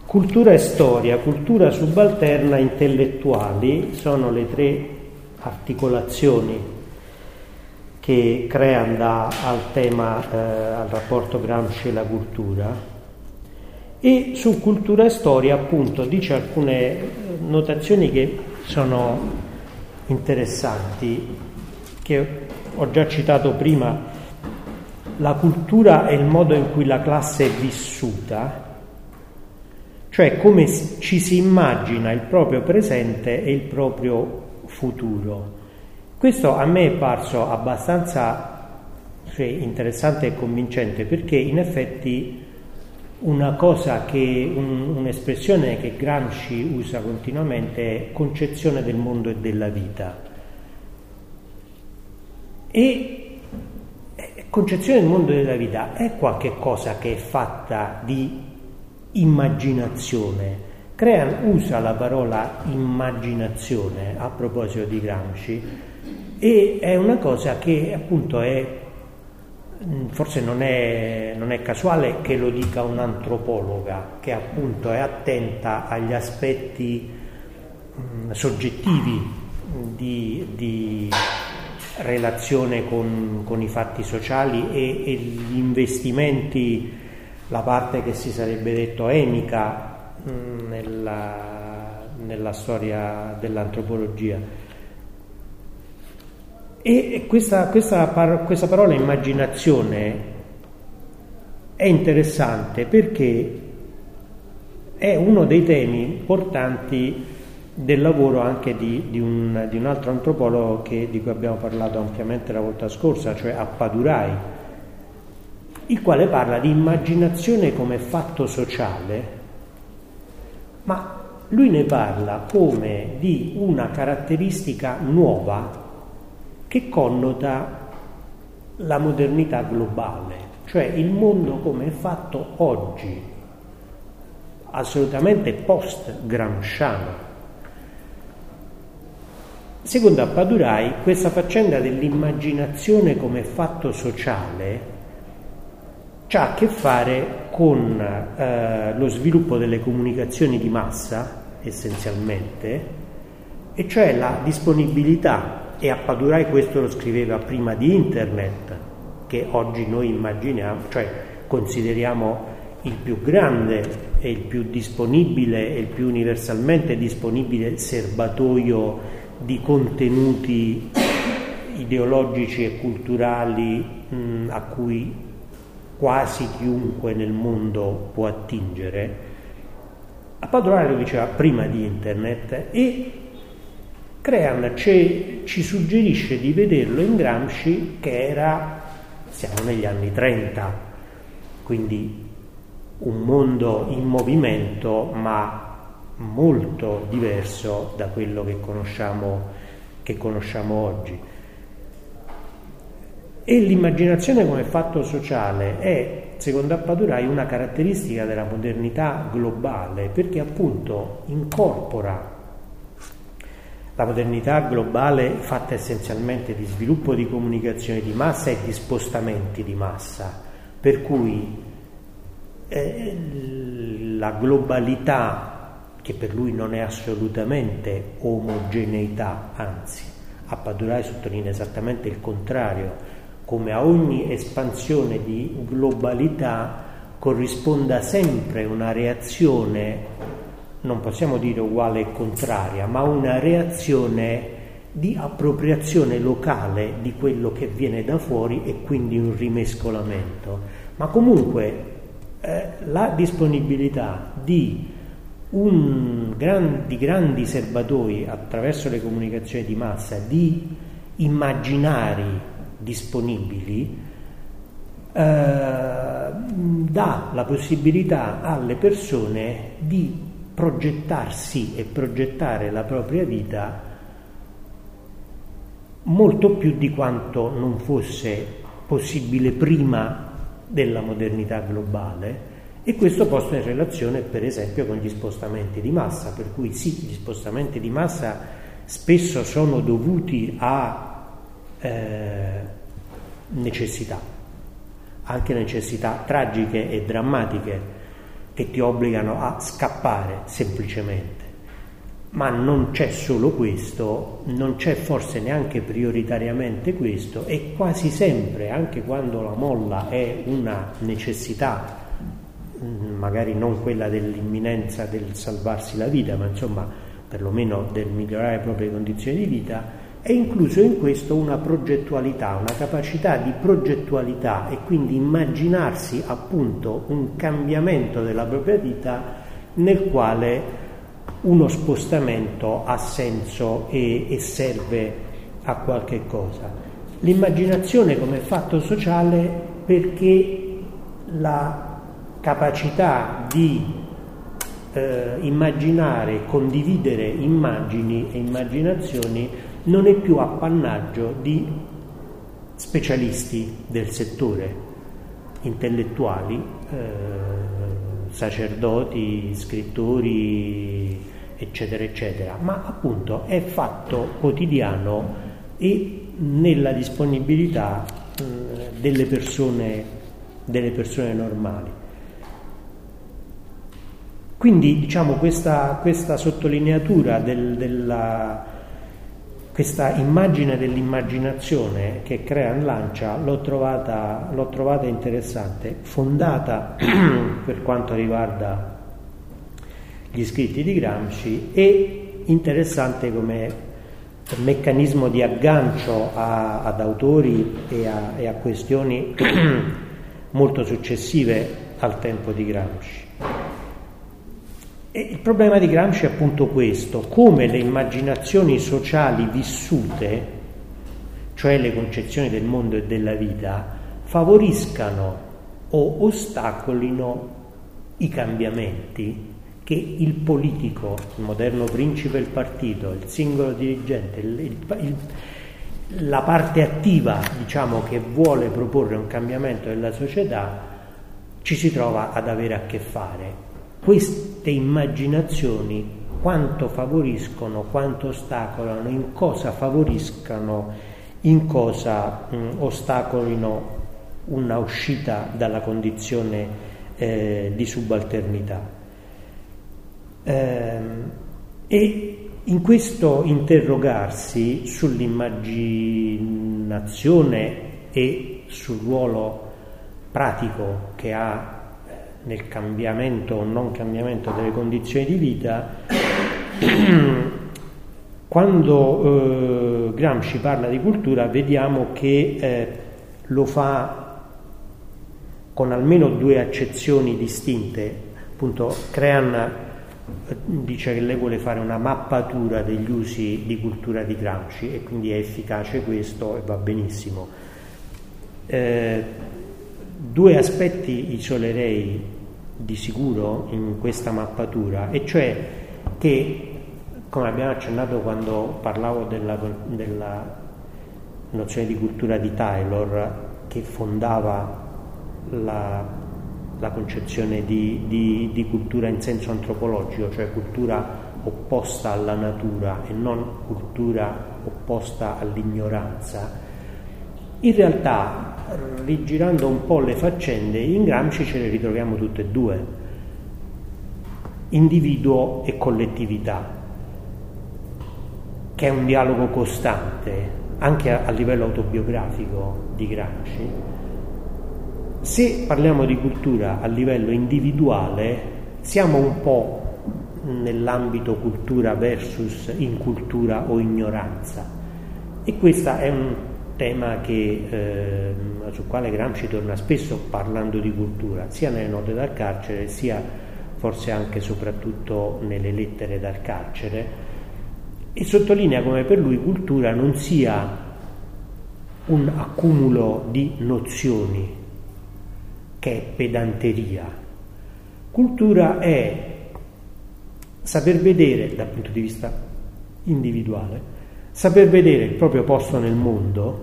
Cultura e storia, cultura subalterna, intellettuali sono le tre articolazioni che creano al tema, al rapporto Gramsci e la cultura. E su cultura e storia appunto dice alcune notazioni che sono interessanti, che ho già citato prima. La cultura è il modo in cui la classe è vissuta, cioè come ci si immagina il proprio presente e il proprio futuro. Questo a me è parso abbastanza interessante e convincente, perché in effetti un'espressione che Gramsci usa continuamente è concezione del mondo e della vita. E concezione del mondo e della vita è qualche cosa che è fatta di immaginazione. Usa la parola immaginazione a proposito di Gramsci, e è una cosa che appunto forse non è casuale che lo dica un'antropologa che appunto è attenta agli aspetti soggettivi di relazione con i fatti sociali e gli investimenti, la parte che si sarebbe detto emica nella storia dell'antropologia. E questa parola immaginazione è interessante perché è uno dei temi importanti del lavoro anche di un altro antropologo di cui abbiamo parlato ampiamente la volta scorsa, cioè Appadurai, il quale parla di immaginazione come fatto sociale, ma lui ne parla come di una caratteristica nuova che connota la modernità globale, cioè il mondo come è fatto oggi, assolutamente post-gramsciano. Secondo Appadurai, questa faccenda dell'immaginazione come fatto sociale ha a che fare con lo sviluppo delle comunicazioni di massa, essenzialmente, e cioè la disponibilità, e Appadurai questo lo scriveva prima di Internet, che oggi noi immaginiamo, cioè consideriamo il più grande e il più disponibile e il più universalmente disponibile serbatoio di contenuti ideologici e culturali a cui quasi chiunque nel mondo può attingere. Appadurai lo diceva prima di Internet, e Crean ci suggerisce di vederlo in Gramsci, che siamo negli anni 30, quindi un mondo in movimento, ma molto diverso da quello che conosciamo oggi. E l'immaginazione come fatto sociale è, secondo Appadurai, una caratteristica della modernità globale, perché appunto incorpora la modernità globale fatta essenzialmente di sviluppo di comunicazione di massa e di spostamenti di massa, per cui la globalità, che per lui non è assolutamente omogeneità, anzi Appadurai sottolinea esattamente il contrario, come a ogni espansione di globalità corrisponda sempre una reazione, non possiamo dire uguale e contraria, ma una reazione di appropriazione locale di quello che viene da fuori, e quindi un rimescolamento. Ma comunque la disponibilità di grandi serbatoi attraverso le comunicazioni di massa, di immaginari disponibili, dà la possibilità alle persone di progettarsi e progettare la propria vita molto più di quanto non fosse possibile prima della modernità globale, e questo posto in relazione per esempio con gli spostamenti di massa, per cui sì, gli spostamenti di massa spesso sono dovuti a necessità, anche necessità tragiche e drammatiche, che ti obbligano a scappare semplicemente. Ma non c'è solo questo, non c'è forse neanche prioritariamente questo, e quasi sempre, anche quando la molla è una necessità, magari non quella dell'imminenza del salvarsi la vita, ma insomma perlomeno del migliorare le proprie condizioni di vita, è incluso in questo una progettualità, una capacità di progettualità, e quindi immaginarsi appunto un cambiamento della propria vita nel quale uno spostamento ha senso e serve a qualche cosa. L'immaginazione come fatto sociale, perché la capacità di immaginare, condividere immagini e immaginazioni non è più appannaggio di specialisti del settore, intellettuali, sacerdoti, scrittori, eccetera eccetera, ma appunto è fatto quotidiano e nella disponibilità delle persone normali. Quindi diciamo questa sottolineatura questa immagine dell'immaginazione che Crean lancia l'ho trovata interessante, fondata per quanto riguarda gli scritti di Gramsci, e interessante come meccanismo di aggancio ad autori e a questioni molto successive al tempo di Gramsci. E il problema di Gramsci è appunto questo: come le immaginazioni sociali vissute, cioè le concezioni del mondo e della vita, favoriscano o ostacolino i cambiamenti che il politico, il moderno principe del partito, il singolo dirigente, la parte attiva, diciamo, che vuole proporre un cambiamento della società, ci si trova ad avere a che fare. Queste immaginazioni quanto favoriscono, quanto ostacolano, in cosa favoriscano, in cosa ostacolino una uscita dalla condizione di subalternità. E in questo interrogarsi sull'immaginazione e sul ruolo pratico che ha nel cambiamento o non cambiamento delle condizioni di vita, quando Gramsci parla di cultura vediamo che lo fa con almeno due accezioni distinte. Appunto Crean dice che lei vuole fare una mappatura degli usi di cultura di Gramsci, e quindi è efficace questo e va benissimo. Due aspetti isolerei di sicuro in questa mappatura, e cioè che, come abbiamo accennato quando parlavo della nozione di cultura di Taylor, che fondava la concezione di cultura in senso antropologico, cioè cultura opposta alla natura e non cultura opposta all'ignoranza. In realtà, rigirando un po' le faccende, in Gramsci ce le ritroviamo tutte e due, individuo e collettività, che è un dialogo costante anche a livello autobiografico di Gramsci. Se parliamo di cultura a livello individuale, siamo un po' nell'ambito cultura versus incultura o ignoranza, e questo è un tema sul quale Gramsci torna spesso parlando di cultura, sia nelle note dal carcere, sia forse anche e soprattutto nelle lettere dal carcere, e sottolinea come per lui cultura non sia un accumulo di nozioni che è pedanteria. Cultura è saper vedere dal punto di vista individuale, saper vedere il proprio posto nel mondo,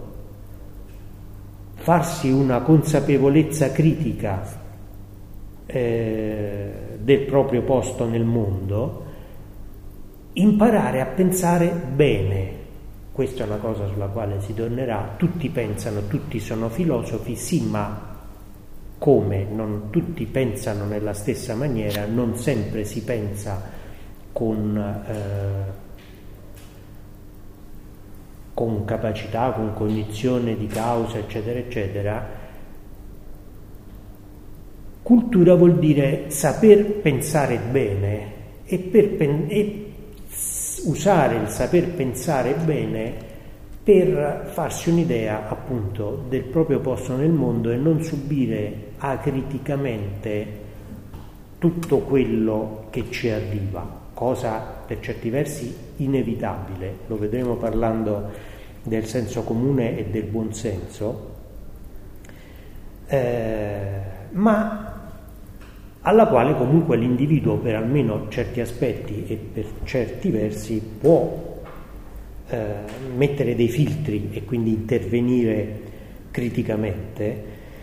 farsi una consapevolezza critica del proprio posto nel mondo, imparare a pensare bene. Questa è una cosa sulla quale si tornerà. Tutti pensano, tutti sono filosofi, sì, ma come non tutti pensano nella stessa maniera, non sempre si pensa con capacità, con cognizione di causa, eccetera, eccetera. Cultura vuol dire saper pensare bene e usare il saper pensare bene per farsi un'idea appunto del proprio posto nel mondo e non subire acriticamente tutto quello che ci arriva, cosa per certi versi inevitabile, lo vedremo parlando del senso comune e del buonsenso, ma alla quale comunque l'individuo per almeno certi aspetti e per certi versi può mettere dei filtri e quindi intervenire criticamente.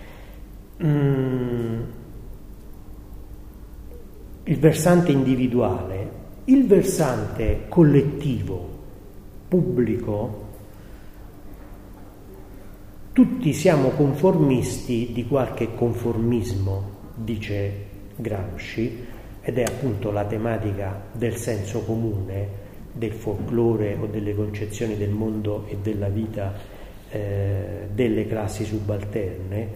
Il versante individuale, il versante collettivo, pubblico, tutti siamo conformisti di qualche conformismo, dice Gramsci, ed è appunto la tematica del senso comune, del folklore o delle concezioni del mondo e della vita delle classi subalterne.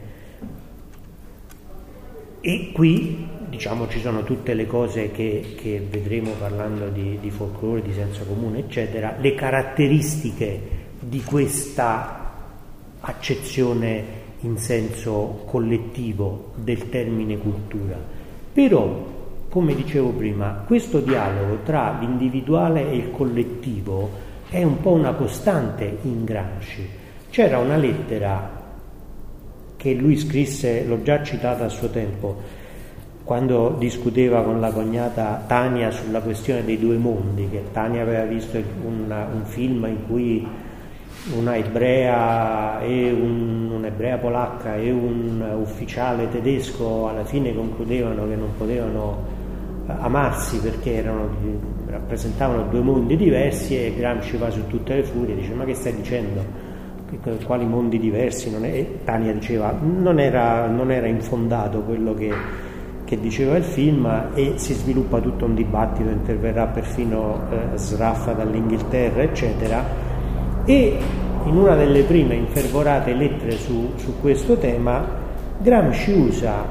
E qui diciamo ci sono tutte le cose che vedremo parlando di folklore, di senso comune, eccetera, le caratteristiche di questa accezione in senso collettivo del termine cultura. Però, come dicevo prima, questo dialogo tra l'individuale e il collettivo è un po' una costante in Gramsci. C'era una lettera che lui scrisse, l'ho già citata a suo tempo, quando discuteva con la cognata Tania sulla questione dei due mondi, che Tania aveva visto un film in cui una ebrea e un'ebrea polacca e un ufficiale tedesco alla fine concludevano che non potevano amarsi perché rappresentavano due mondi diversi, e Gramsci va su tutte le furie e dice: ma che stai dicendo? Quali mondi diversi? E Tania diceva non era infondato quello che diceva il film, e si sviluppa tutto un dibattito, interverrà perfino Sraffa dall'Inghilterra, eccetera. E in una delle prime infervorate lettere su questo tema Gramsci usa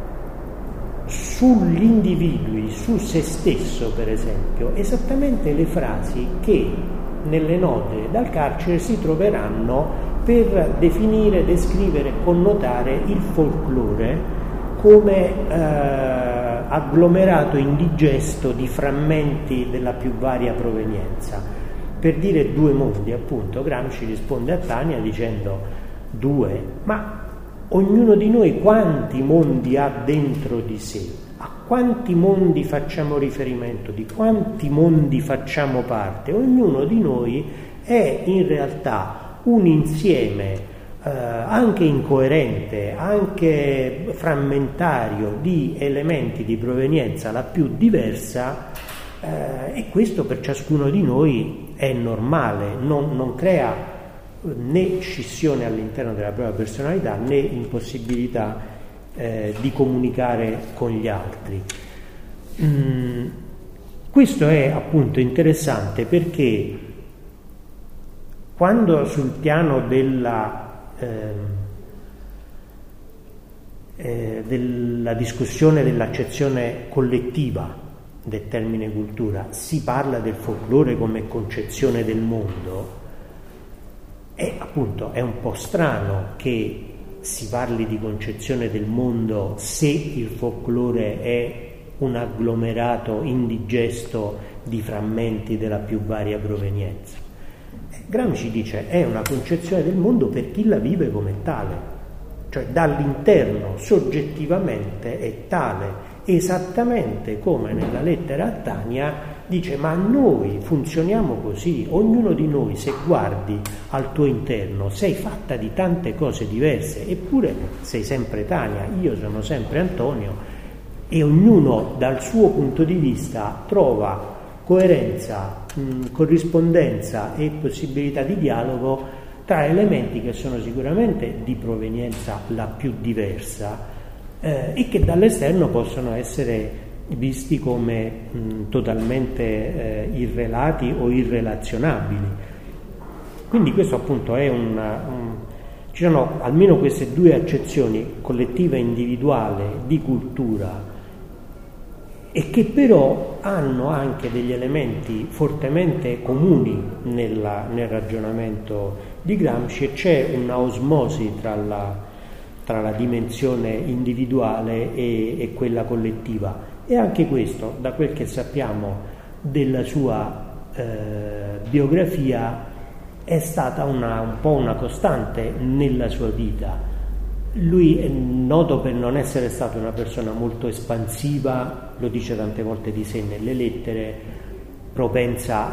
sugli individui, su se stesso per esempio, esattamente le frasi che nelle note dal carcere si troveranno per definire, descrivere, connotare il folklore come agglomerato indigesto di frammenti della più varia provenienza. Per dire due mondi, appunto, Gramsci risponde a Tania dicendo: due, ma ognuno di noi quanti mondi ha dentro di sé? A quanti mondi facciamo riferimento? Di quanti mondi facciamo parte? Ognuno di noi è in realtà un insieme anche incoerente, anche frammentario di elementi di provenienza la più diversa, e questo per ciascuno di noi è normale, non crea né scissione all'interno della propria personalità né impossibilità di comunicare con gli altri. Questo è appunto interessante perché quando sul piano della discussione dell'accezione collettiva del termine cultura si parla del folklore come concezione del mondo, appunto è un po' strano che si parli di concezione del mondo se il folklore è un agglomerato indigesto di frammenti della più varia provenienza. Gramsci dice è una concezione del mondo per chi la vive come tale, cioè dall'interno soggettivamente è tale, esattamente come nella lettera a Tania dice: ma noi funzioniamo così, ognuno di noi, se guardi al tuo interno, sei fatta di tante cose diverse, eppure sei sempre Tania, io sono sempre Antonio, e ognuno dal suo punto di vista trova coerenza, corrispondenza e possibilità di dialogo tra elementi che sono sicuramente di provenienza la più diversa, e che dall'esterno possono essere visti come totalmente irrelati o irrelazionabili. Quindi questo appunto è ci sono almeno queste due accezioni, collettiva e individuale, di cultura, e che però hanno anche degli elementi fortemente comuni nel ragionamento di Gramsci, e c'è una osmosi tra la dimensione individuale e quella collettiva. E anche questo, da quel che sappiamo della sua biografia, è stata un po' una costante nella sua vita. Lui è noto per non essere stato una persona molto espansiva, lo dice tante volte di sé nelle lettere, propensa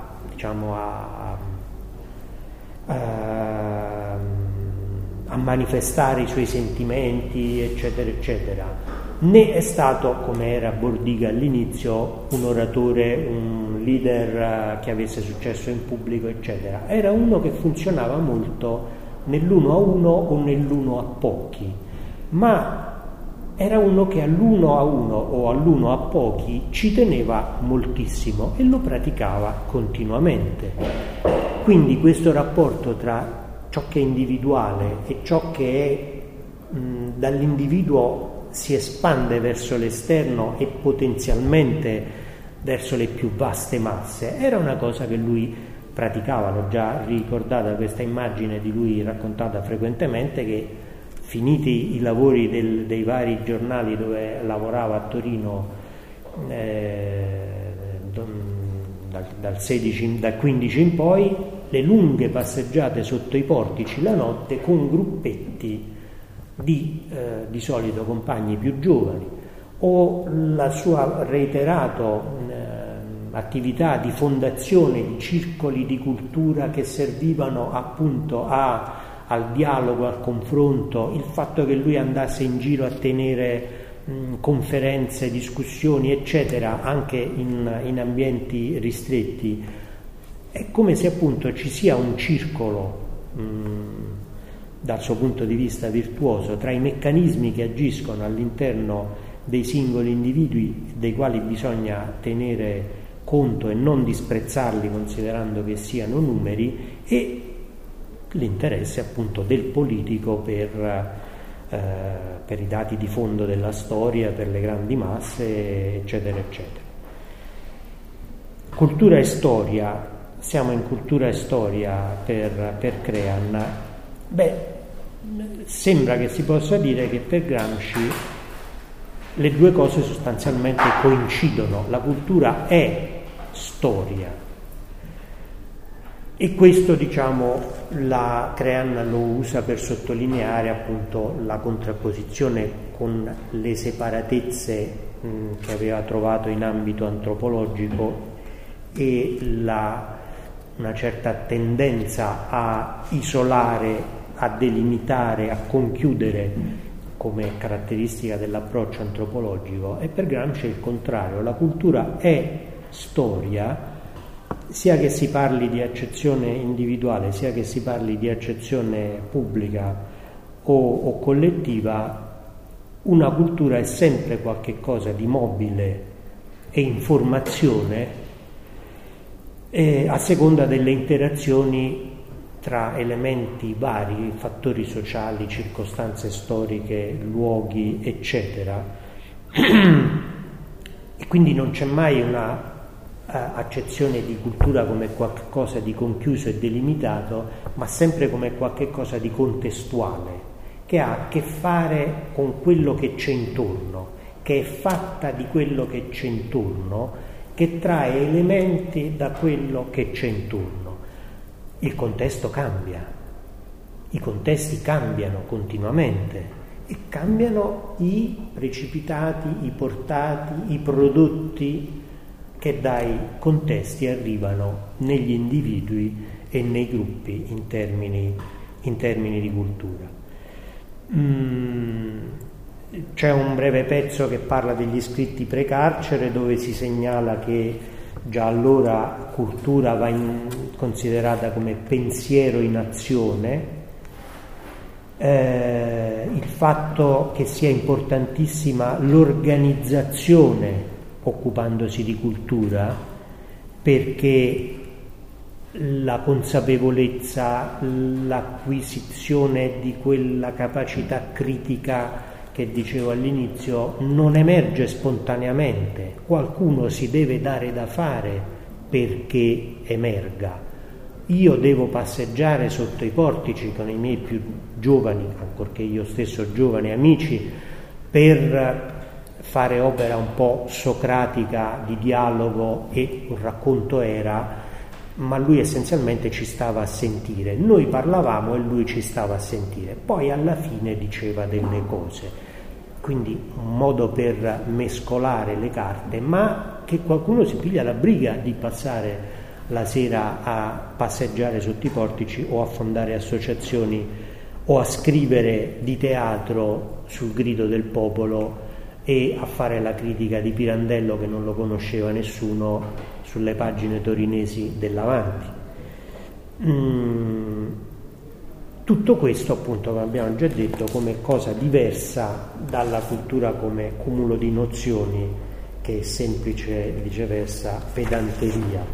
a manifestare i suoi sentimenti, eccetera, eccetera. Né è stato, come era Bordiga all'inizio, un oratore, un leader che avesse successo in pubblico, eccetera. Era uno che funzionava molto nell'uno a uno o nell'uno a pochi, ma era uno che all'uno a uno o all'uno a pochi ci teneva moltissimo e lo praticava continuamente. Quindi questo rapporto tra ciò che è individuale e ciò che è dall'individuo si espande verso l'esterno e potenzialmente verso le più vaste masse, era una cosa che lui praticava. L'ho già ricordata questa immagine di lui raccontata frequentemente, che finiti i lavori dei vari giornali dove lavorava a Torino dal 15 in poi, le lunghe passeggiate sotto i portici la notte con gruppetti di solito compagni più giovani, o la sua reiterata attività di fondazione di circoli di cultura che servivano appunto al dialogo, al confronto, il fatto che lui andasse in giro a tenere conferenze, discussioni, eccetera, anche in ambienti ristretti. È come se appunto ci sia un circolo dal suo punto di vista virtuoso tra i meccanismi che agiscono all'interno dei singoli individui, dei quali bisogna tenere conto e non disprezzarli considerando che siano numeri, e l'interesse appunto del politico per i dati di fondo della storia, per le grandi masse, eccetera, eccetera. Cultura e storia. Siamo in cultura e storia per Crean. Sembra che si possa dire che per Gramsci le due cose sostanzialmente coincidono. La cultura è storia, e questo, la Crean lo usa per sottolineare appunto la contrapposizione con le separatezze che aveva trovato in ambito antropologico e una certa tendenza a isolare, a delimitare, a conchiudere come caratteristica dell'approccio antropologico. E per Gramsci è il contrario: la cultura è storia, sia che si parli di accezione individuale, sia che si parli di accezione pubblica o collettiva. Una cultura è sempre qualche cosa di mobile e informazione, a seconda delle interazioni tra elementi vari, fattori sociali, circostanze storiche, luoghi, eccetera. E quindi non c'è mai una accezione di cultura come qualcosa di conchiuso e delimitato, ma sempre come qualcosa di contestuale, che ha a che fare con quello che c'è intorno, che è fatta di quello che c'è intorno, che trae elementi da quello che c'è intorno. Il contesto cambia, i contesti cambiano continuamente e cambiano i precipitati, i portati, i prodotti che dai contesti arrivano negli individui e nei gruppi in termini di cultura. C'è un breve pezzo che parla degli scritti precarcere, dove si segnala che già allora cultura va considerata come pensiero in azione. Il fatto che sia importantissima l'organizzazione occupandosi di cultura, perché la consapevolezza, l'acquisizione di quella capacità critica che dicevo all'inizio non emerge spontaneamente, qualcuno si deve dare da fare perché emerga. Io devo passeggiare sotto i portici con i miei più giovani, ancorché io stesso giovani amici, per fare opera un po' socratica di dialogo, e un racconto era, ma lui essenzialmente ci stava a sentire. Noi parlavamo e lui ci stava a sentire, poi alla fine diceva delle cose, quindi un modo per mescolare le carte, ma che qualcuno si piglia la briga di passare la sera a passeggiare sotto i portici o a fondare associazioni o a scrivere di teatro sul grido del popolo e a fare la critica di Pirandello, che non lo conosceva nessuno, sulle pagine torinesi dell'Avanti. Tutto questo, appunto, come abbiamo già detto, come cosa diversa dalla cultura come cumulo di nozioni, che è semplice, viceversa, pedanteria.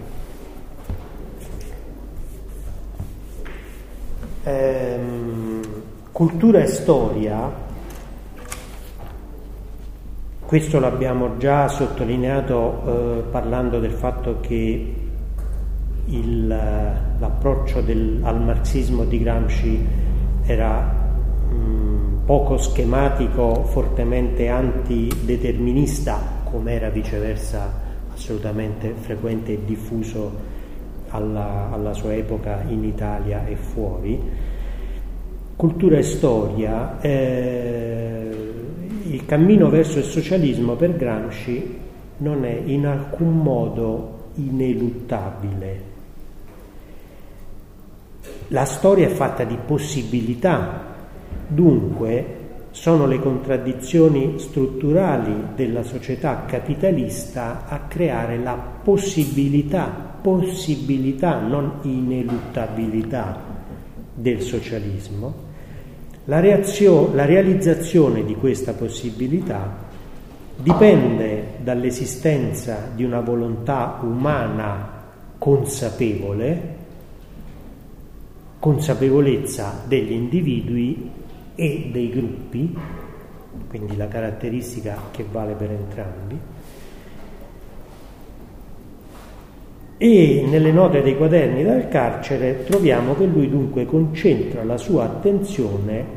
Cultura e storia, questo l'abbiamo già sottolineato parlando del fatto che l'approccio al marxismo di Gramsci era poco schematico, fortemente antideterminista, come era viceversa assolutamente frequente e diffuso alla sua epoca in Italia e fuori. Cultura e storia, il cammino verso il socialismo per Gramsci non è in alcun modo ineluttabile. La storia è fatta di possibilità, dunque sono le contraddizioni strutturali della società capitalista a creare la possibilità, non ineluttabilità del socialismo. La realizzazione di questa possibilità dipende dall'esistenza di una volontà umana consapevolezza degli individui e dei gruppi, quindi la caratteristica che vale per entrambi. E nelle note dei quaderni dal carcere troviamo che lui dunque concentra la sua attenzione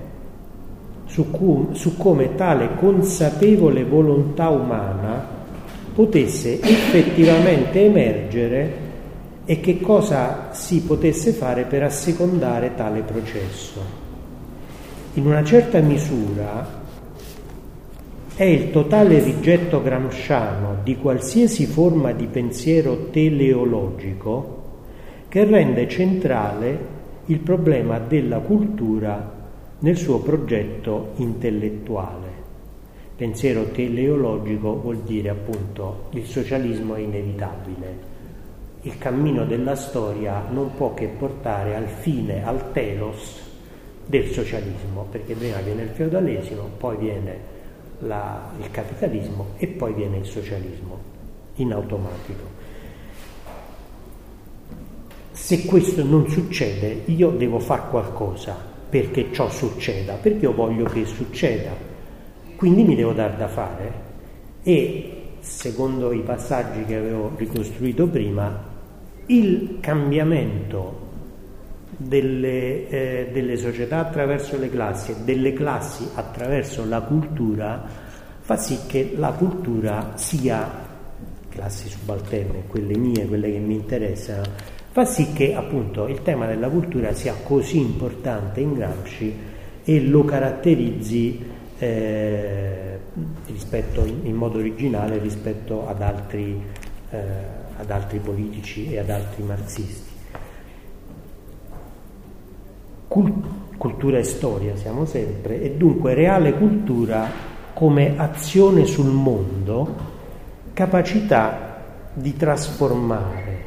su come tale consapevole volontà umana potesse effettivamente emergere e che cosa si potesse fare per assecondare tale processo. In una certa misura è il totale rigetto gramsciano di qualsiasi forma di pensiero teleologico che rende centrale il problema della cultura nel suo progetto intellettuale. Pensiero teleologico vuol dire appunto il socialismo è inevitabile. Il cammino della storia non può che portare al fine, al telos del socialismo, perché prima viene il feudalesimo, poi viene il capitalismo e poi viene il socialismo in automatico. Se questo non succede, io devo fare qualcosa perché ciò succeda, perché io voglio che succeda, quindi mi devo dar da fare. E secondo i passaggi che avevo ricostruito prima, il cambiamento delle società attraverso le classi e delle classi attraverso la cultura fa sì che la cultura sia, classi subalterne, quelle mie, quelle che mi interessano, fa sì che appunto il tema della cultura sia così importante in Gramsci e lo caratterizzi rispetto in modo originale rispetto ad altri politici e ad altri marxisti. Cultura e storia siamo sempre, e dunque reale cultura come azione sul mondo, capacità di trasformare.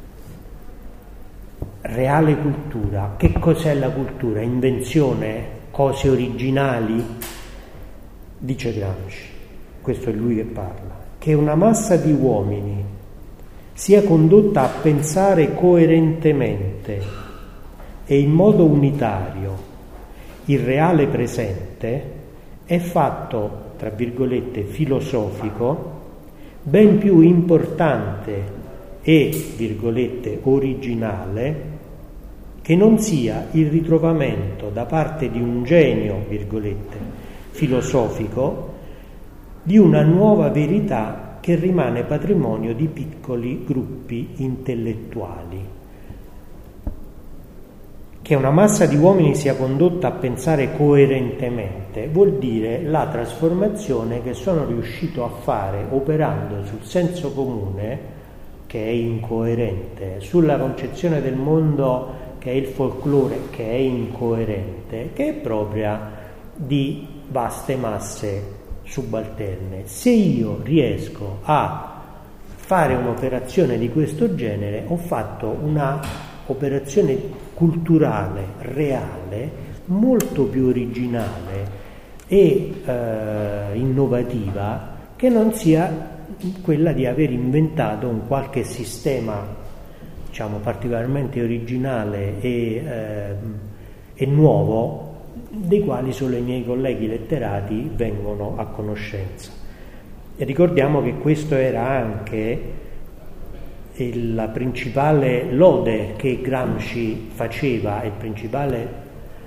Reale cultura, che cos'è la cultura? Invenzione? cose originali, dice Gramsci, questo è lui che parla, che una massa di uomini sia condotta a pensare coerentemente e in modo unitario il reale presente è fatto, tra virgolette, filosofico, ben più importante e, virgolette, originale, che non sia il ritrovamento da parte di un genio, virgolette, filosofico, di una nuova verità che rimane patrimonio di piccoli gruppi intellettuali. Che una massa di uomini sia condotta a pensare coerentemente vuol dire la trasformazione che sono riuscito a fare operando sul senso comune, che è incoerente, sulla concezione del mondo che è il folklore, che è incoerente, che è propria di vaste masse subalterne. Se io riesco a fare un'operazione di questo genere, ho fatto una operazione culturale, reale, molto più originale e innovativa, che non sia quella di aver inventato un qualche sistema, diciamo, particolarmente originale e nuovo, dei quali solo i miei colleghi letterati vengono a conoscenza. E ricordiamo che questo era anche la principale lode che Gramsci faceva, il principale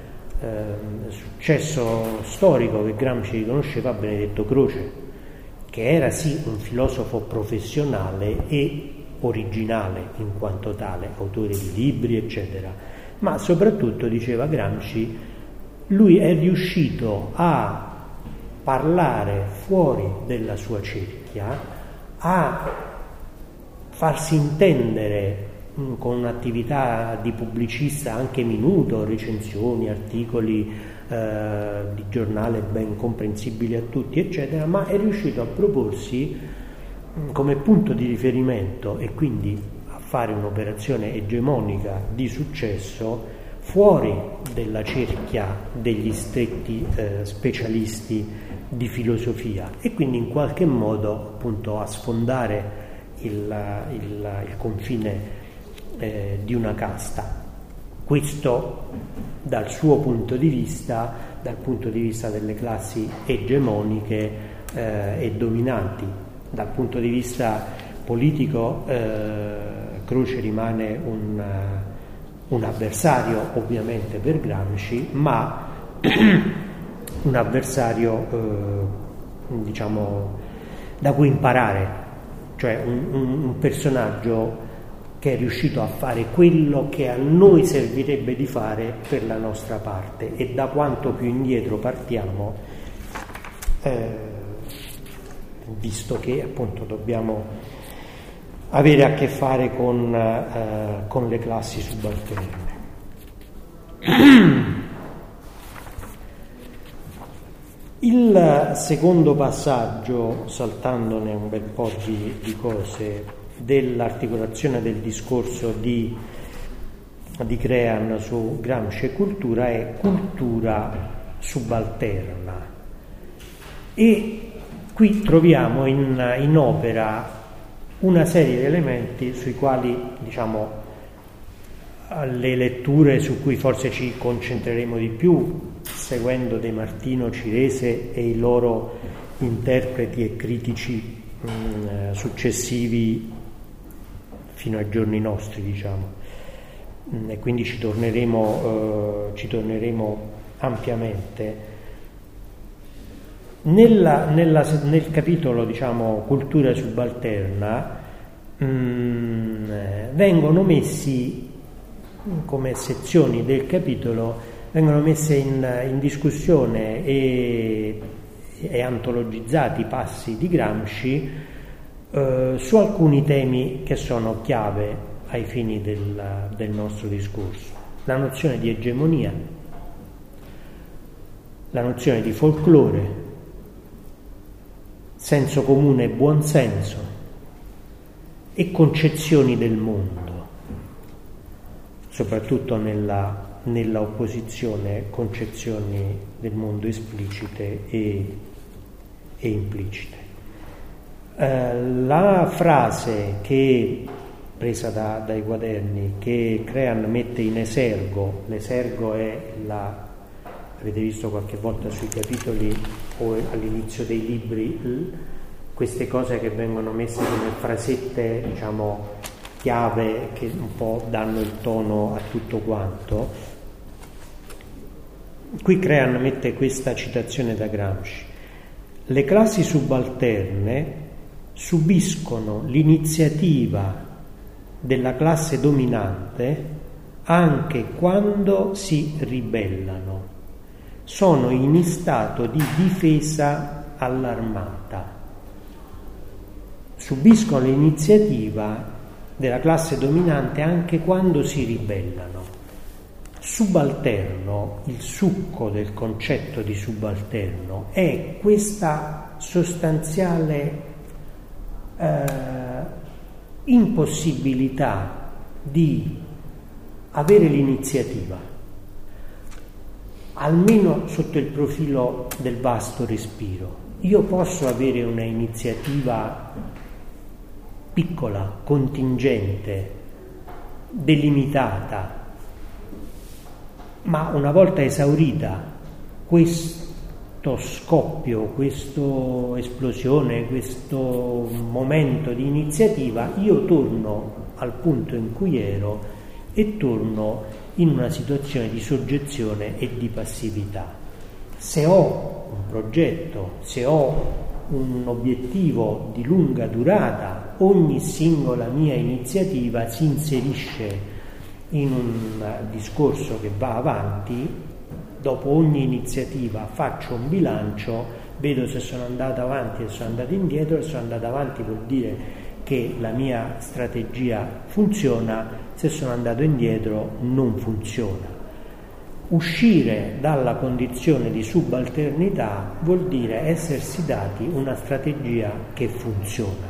successo storico che Gramsci riconosceva a Benedetto Croce, che era sì un filosofo professionale e originale in quanto tale, autore di libri, eccetera, ma soprattutto, diceva Gramsci, lui è riuscito a parlare fuori della sua cerchia, a farsi intendere con un'attività di pubblicista anche minuto, recensioni, articoli di giornale ben comprensibili a tutti, eccetera, ma è riuscito a proporsi come punto di riferimento e quindi a fare un'operazione egemonica di successo fuori della cerchia degli stretti specialisti di filosofia, e quindi in qualche modo appunto a sfondare il confine di una casta. Questo dal suo punto di vista, dal punto di vista delle classi egemoniche e dominanti. Dal punto di vista politico Croce rimane un avversario ovviamente per Gramsci, ma un avversario diciamo da cui imparare, cioè un personaggio che è riuscito a fare quello che a noi servirebbe di fare per la nostra parte, e da quanto più indietro partiamo, visto che appunto dobbiamo avere a che fare con le classi subalterne. Il secondo passaggio, saltandone un bel po' di cose, dell'articolazione del discorso di Crean su Gramsci e cultura, è cultura subalterna, e qui troviamo in opera una serie di elementi sui quali, diciamo, le letture su cui forse ci concentreremo di più, seguendo De Martino, Cirese e i loro interpreti e critici successivi fino ai giorni nostri, diciamo, e quindi ci torneremo ampiamente. Nel capitolo, diciamo, cultura subalterna vengono messi, come sezioni del capitolo, vengono messe in discussione e antologizzati passi di Gramsci su alcuni temi che sono chiave ai fini del nostro discorso. La nozione di egemonia, la nozione di folklore, senso comune e buonsenso, e concezioni del mondo, soprattutto nella nella opposizione concezioni del mondo esplicite e implicite. La frase che, presa dai quaderni, che Crean mette in esergo, l'esergo è avete visto qualche volta sui capitoli o all'inizio dei libri, queste cose che vengono messe come frasette, diciamo, chiave, che un po' danno il tono a tutto quanto. Qui Crean mette questa citazione da Gramsci: le classi subalterne subiscono l'iniziativa della classe dominante anche quando si ribellano, sono in stato di difesa allarmata. Subiscono l'iniziativa della classe dominante anche quando si ribellano. Subalterno, il succo del concetto di subalterno è questa sostanziale impossibilità di avere l'iniziativa, almeno sotto il profilo del vasto respiro. Io posso avere una iniziativa piccola, contingente, delimitata, ma una volta esaurita questo scoppio, questa esplosione, questo momento di iniziativa, io torno al punto in cui ero e torno in una situazione di soggezione e di passività. Se ho un progetto, se ho un obiettivo di lunga durata, ogni singola mia iniziativa si inserisce in un discorso che va avanti. Dopo ogni iniziativa faccio un bilancio, vedo se sono andato avanti e sono andato indietro. Se sono andato avanti vuol dire che la mia strategia funziona, se sono andato indietro non funziona. Uscire dalla condizione di subalternità vuol dire essersi dati una strategia che funziona.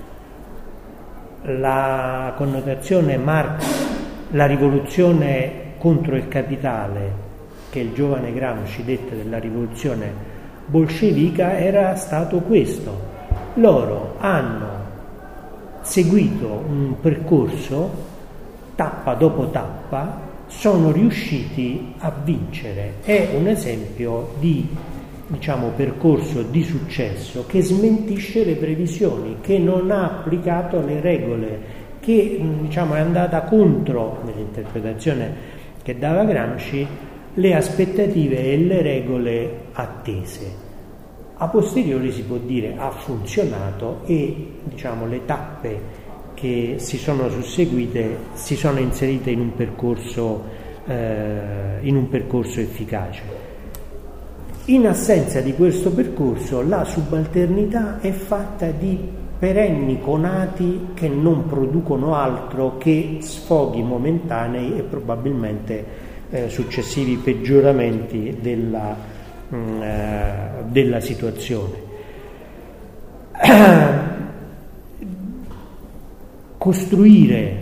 La connotazione Marx, la rivoluzione contro il capitale, che il giovane Gramsci dette della rivoluzione bolscevica, era stato questo. Loro hanno seguito un percorso, tappa dopo tappa, sono riusciti a vincere. È un esempio di, percorso di successo che smentisce le previsioni, che non ha applicato le regole, che è andata contro, nell'interpretazione che dava Gramsci, le aspettative e le regole attese. A posteriori si può dire ha funzionato e le tappe che si sono susseguite si sono inserite in un percorso efficace. In assenza di questo percorso, la subalternità è fatta di perenni conati che non producono altro che sfoghi momentanei e probabilmente successivi peggioramenti della situazione. Costruire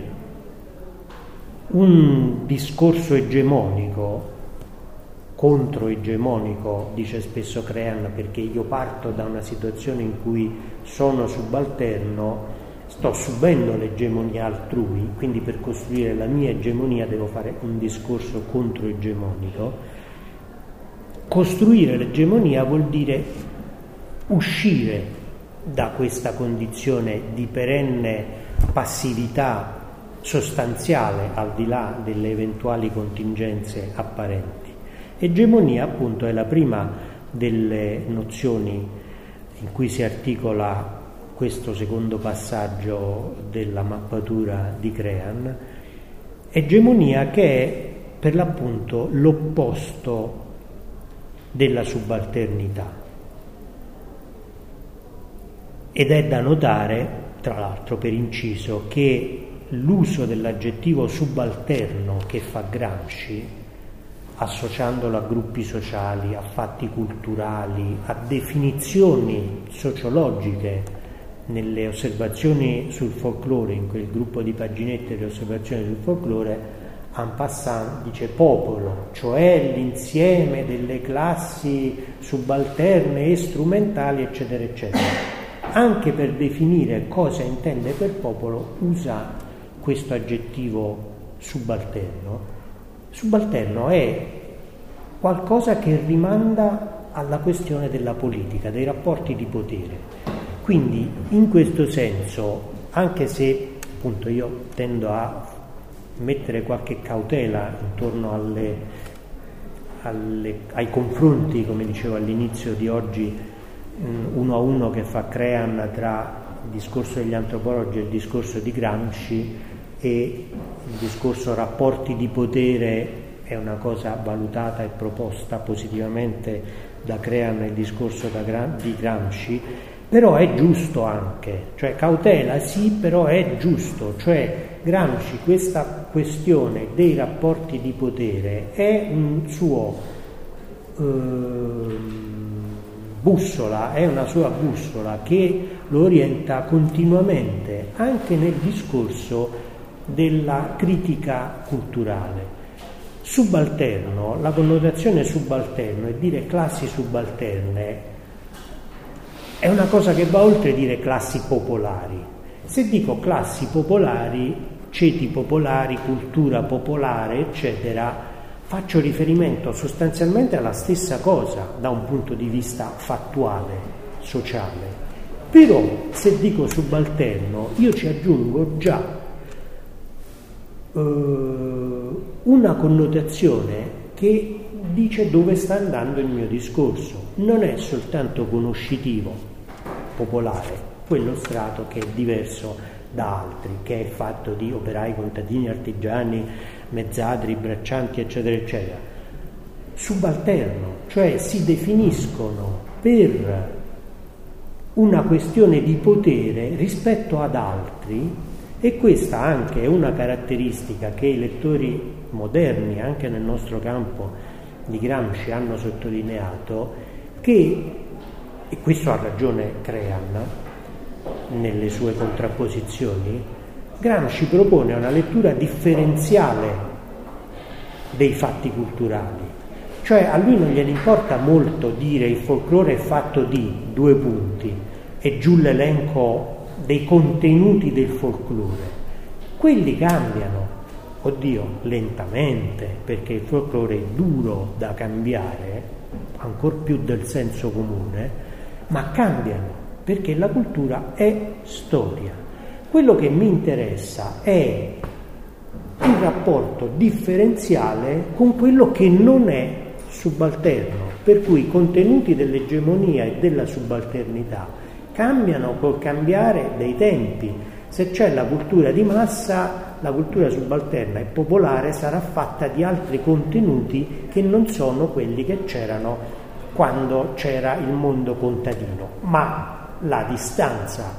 un discorso egemonico, controegemonico, dice spesso Crean, perché io parto da una situazione in cui sono subalterno, sto subendo l'egemonia altrui, quindi per costruire la mia egemonia devo fare un discorso controegemonico. Costruire l'egemonia vuol dire uscire da questa condizione di perenne passività sostanziale al di là delle eventuali contingenze apparenti. Egemonia, appunto, è la prima delle nozioni in cui si articola questo secondo passaggio della mappatura di Crean. Egemonia che è per l'appunto l'opposto della subalternità, ed è da notare, tra l'altro, per inciso, che l'uso dell'aggettivo subalterno che fa Gramsci, associandolo a gruppi sociali, a fatti culturali, a definizioni sociologiche, nelle osservazioni sul folklore, in quel gruppo di paginette di osservazioni sul folklore, en passant dice popolo, cioè l'insieme delle classi subalterne e strumentali, eccetera, eccetera. Anche per definire cosa intende per popolo usa questo aggettivo subalterno. Subalterno è qualcosa che rimanda alla questione della politica, dei rapporti di potere. Quindi in questo senso, anche se appunto io tendo a mettere qualche cautela intorno ai confronti, come dicevo all'inizio di oggi, uno a uno che fa Crean tra il discorso degli antropologi e il discorso di Gramsci, e il discorso rapporti di potere è una cosa valutata e proposta positivamente da Crean nel discorso di Gramsci, però è giusto anche, cioè cautela sì, però è giusto, cioè Gramsci questa questione dei rapporti di potere è un suo bussola, è una sua bussola che lo orienta continuamente anche nel discorso della critica culturale. Subalterno, la connotazione subalterno e dire classi subalterne è una cosa che va oltre dire classi popolari. Se dico classi popolari, ceti popolari, cultura popolare, eccetera, faccio riferimento sostanzialmente alla stessa cosa da un punto di vista fattuale, sociale. Però se dico subalterno, io ci aggiungo già una connotazione che dice dove sta andando il mio discorso. Non è soltanto conoscitivo, popolare, quello strato che è diverso da altri, che è fatto di operai, contadini, artigiani, mezzadri, braccianti, eccetera, eccetera. Subalterno, cioè si definiscono per una questione di potere rispetto ad altri, e questa anche è una caratteristica che i lettori moderni, anche nel nostro campo di Gramsci, hanno sottolineato, che, e questo ha ragione Crean nelle sue contrapposizioni, Gramsci propone una lettura differenziale dei fatti culturali, cioè a lui non gliene importa molto dire il folklore è fatto di due punti e giù l'elenco dei contenuti del folklore. Quelli cambiano, oddio, lentamente, perché il folklore è duro da cambiare, ancor più del senso comune, ma cambiano, perché la cultura è storia. Quello che mi interessa è il rapporto differenziale con quello che non è subalterno, per cui i contenuti dell'egemonia e della subalternità cambiano col cambiare dei tempi. Se c'è la cultura di massa, la cultura subalterna e popolare sarà fatta di altri contenuti che non sono quelli che c'erano quando c'era il mondo contadino, ma la distanza,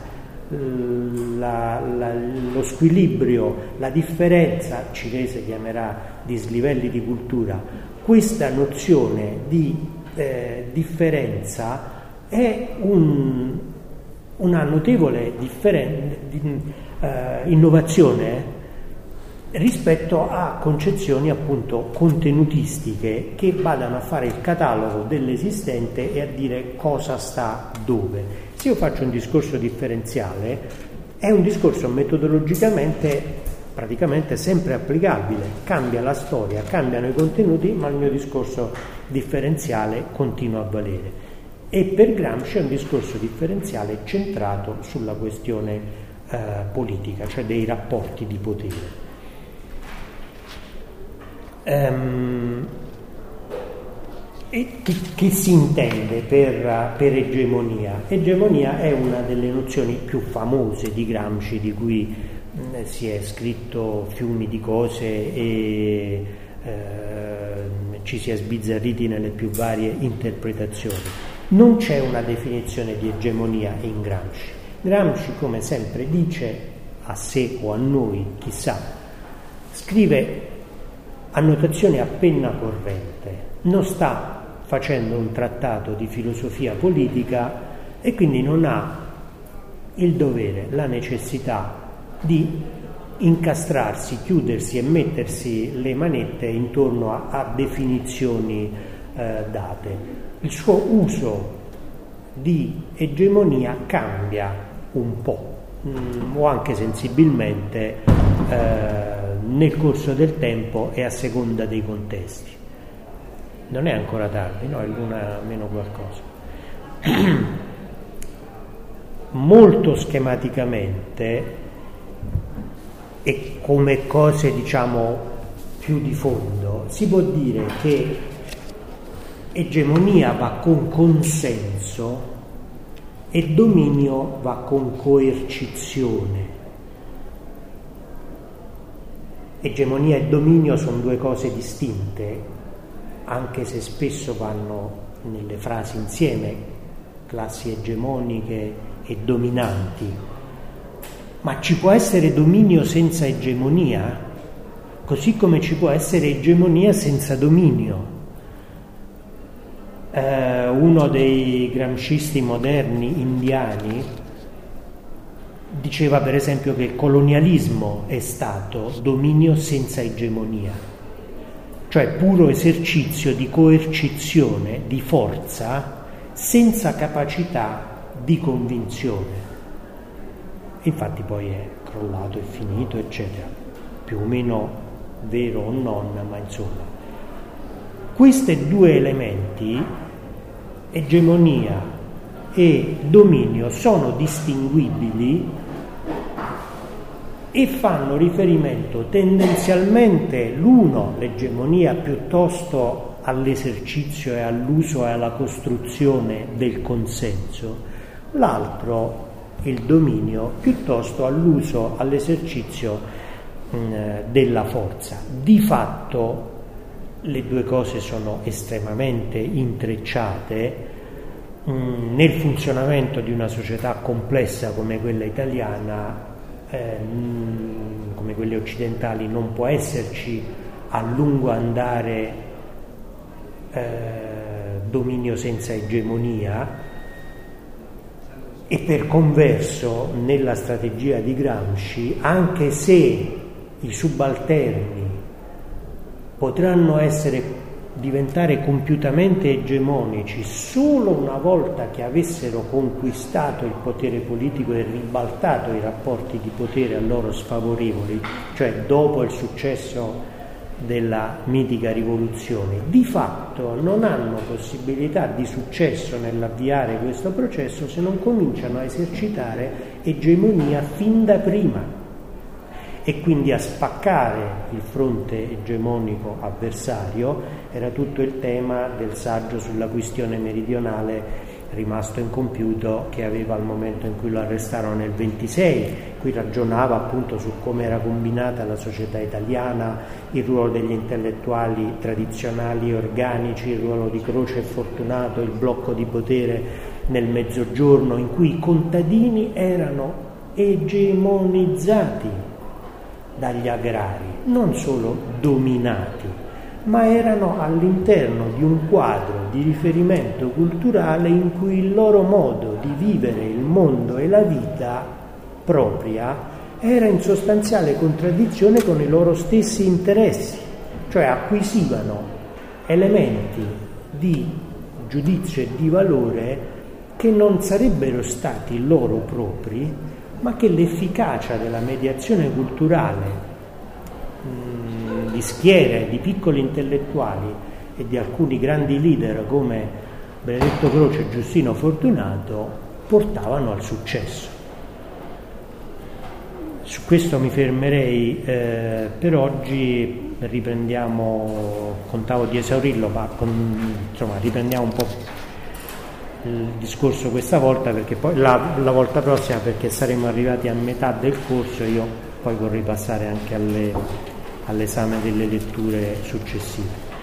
lo squilibrio, la differenza, Cilese chiamerà dislivelli di cultura, questa nozione di differenza è una notevole innovazione rispetto a concezioni appunto contenutistiche che vadano a fare il catalogo dell'esistente e a dire cosa sta dove. Se io faccio un discorso differenziale, è un discorso metodologicamente praticamente sempre applicabile, cambia la storia, cambiano i contenuti, ma il mio discorso differenziale continua a valere. E per Gramsci è un discorso differenziale centrato sulla questione politica, cioè dei rapporti di potere. E che si intende per egemonia? Egemonia è una delle nozioni più famose di Gramsci, di cui si è scritto fiumi di cose e ci si è sbizzarriti nelle più varie interpretazioni. Non c'è una definizione di egemonia in Gramsci. Gramsci, come sempre dice, a sé o a noi, chissà, scrive annotazioni a penna corrente, non sta facendo un trattato di filosofia politica e quindi non ha il dovere, la necessità di incastrarsi, chiudersi e mettersi le manette intorno a definizioni date. Il suo uso di egemonia cambia un po', o anche sensibilmente, nel corso del tempo e a seconda dei contesti. Non è ancora tardi, no? È l'una meno qualcosa. Molto schematicamente e come cose, diciamo, più di fondo, si può dire che egemonia va con consenso e dominio va con coercizione. Egemonia e dominio sono due cose distinte, anche se spesso vanno nelle frasi insieme, classi egemoniche e dominanti. Ma ci può essere dominio senza egemonia, così come ci può essere egemonia senza dominio. Uno dei gramscisti moderni indiani diceva per esempio che il colonialismo è stato dominio senza egemonia, cioè puro esercizio di coercizione, di forza, senza capacità di convinzione. Infatti poi è crollato, è finito, eccetera. Più o meno vero o non, ma insomma. Questi due elementi, egemonia e dominio, sono distinguibili e fanno riferimento tendenzialmente l'uno, l'egemonia, piuttosto all'esercizio e all'uso e alla costruzione del consenso, l'altro, il dominio, piuttosto all'uso, all'esercizio della forza. Di fatto le due cose sono estremamente intrecciate. Nel funzionamento di una società complessa come quella italiana, come quelle occidentali, non può esserci a lungo andare dominio senza egemonia, e per converso nella strategia di Gramsci, anche se i subalterni potranno diventare compiutamente egemonici solo una volta che avessero conquistato il potere politico e ribaltato i rapporti di potere a loro sfavorevoli, cioè dopo il successo della mitica rivoluzione, di fatto non hanno possibilità di successo nell'avviare questo processo se non cominciano a esercitare egemonia fin da prima, e quindi a spaccare il fronte egemonico avversario. Era tutto il tema del saggio sulla questione meridionale rimasto incompiuto che aveva al momento in cui lo arrestarono nel 26, qui ragionava appunto su come era combinata la società italiana, il ruolo degli intellettuali tradizionali e organici, il ruolo di Croce e Fortunato, il blocco di potere nel Mezzogiorno, in cui i contadini erano egemonizzati dagli agrari, non solo dominati, ma erano all'interno di un quadro di riferimento culturale in cui il loro modo di vivere il mondo e la vita propria era in sostanziale contraddizione con i loro stessi interessi, cioè acquisivano elementi di giudizio e di valore che non sarebbero stati loro propri, ma che l'efficacia della mediazione culturale di schiere, di piccoli intellettuali e di alcuni grandi leader come Benedetto Croce e Giustino Fortunato portavano al successo. Su questo mi fermerei per oggi, riprendiamo, contavo di esaurirlo, ma insomma riprendiamo un po' il discorso questa volta, perché poi la volta prossima, perché saremo arrivati a metà del corso, io poi vorrei passare anche all'esame delle letture successive.